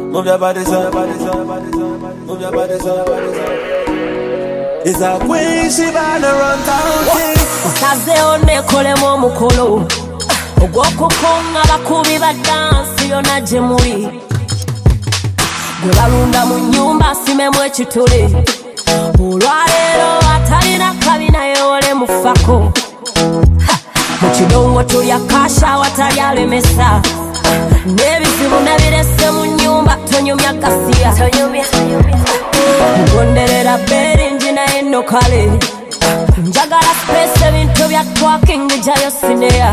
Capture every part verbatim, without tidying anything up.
Move your body, so move your body, so it's a queen, she wanna run town thing. Kaze one kole mo mukolo ogwoko konga bakubi ba dance yona jemuli gwe balunda mu nyumba simemu ekitule olwaleero atalina kabina yewole mufako mu kidongo tulya kasha watali alemesa n'ebizibu nabirese mu nyumba tonyumya kasiya mugonderera beringi naye nno kale njagala space ebintu bya twaking jayo sinea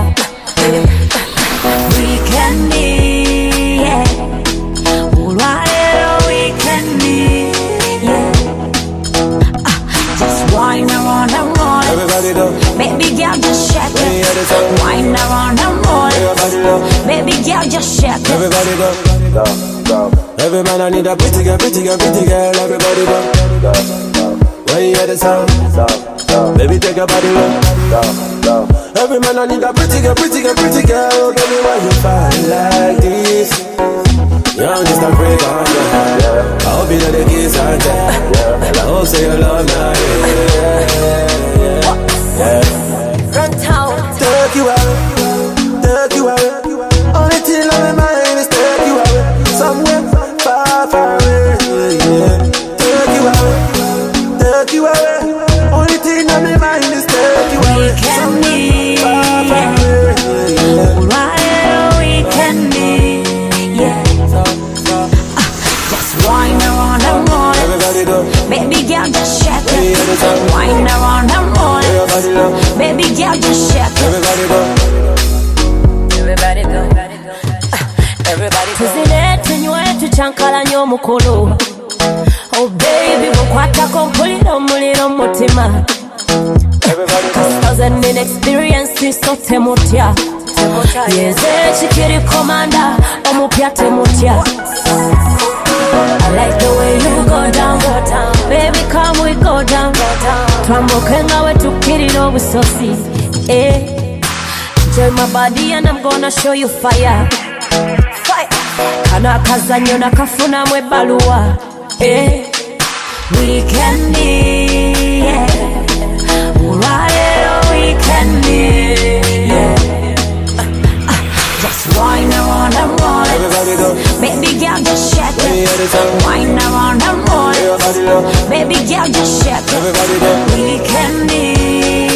weekendi yeah olwaleero weekendi yeah uh, just wine around and roll everybody do baby girl just shake it wine around and roll baby girl just shake it everybody do every man I need a pretty girl pretty girl pretty girl everybody do when you hear the sound baby take your body low every man I need a pretty girl pretty girl pretty girl baby why you fight like this you're just a freak on yeah. I hope you know the kiss and tell I hope say you love me yeah, yeah. Run town Take you away take you away only thing on my mind is take you away somewhere far far away yeah. Take you away take you away only thing on my mind is take you away weekendi olwaleero weekendi yeah just wine around and roll everybody do baby girl just shake it wine around and roll baby girl just shake it everybody do everybody do everybody do tuzine tunywe tuchankalanye omukolo oh baby mukwatako mpulira omuliro mu mutima thousand in experience so temutya yeze chikiri commander omupya temutya I like the way you go down, go down. Baby come we go down, go down. Twambuke ngawe tukirira obusosi eh. Enjoy my body and I'm gonna show you fire fire kana kazanyo nakafuna mwe baluwa eh. Weekendi yeah olwaleero weekendi yeah uh, uh, just wine around and roll everybody do baby girl just shake it wine around and roll baby girl just shake it everybody do weekendi